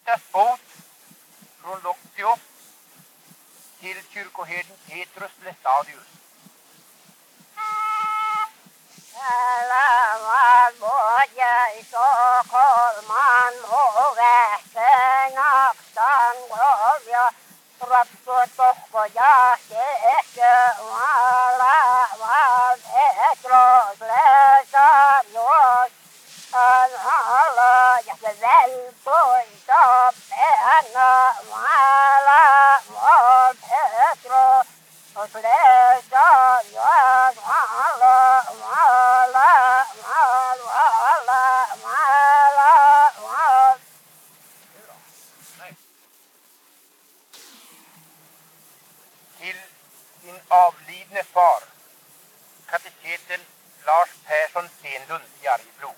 Antitas båt från Loktio till kyrkoherden Petrus Lestadius. Elämän vuoden Stockholman ovehteen aksan kovia. Rappu tohkoja kehkö valaval Petros Lestadius. Alla ja se välpointa penna valaval Petros Lestadius. Till sin avlidne far, kateketen Lars Persson Stenlund i Arjeplog.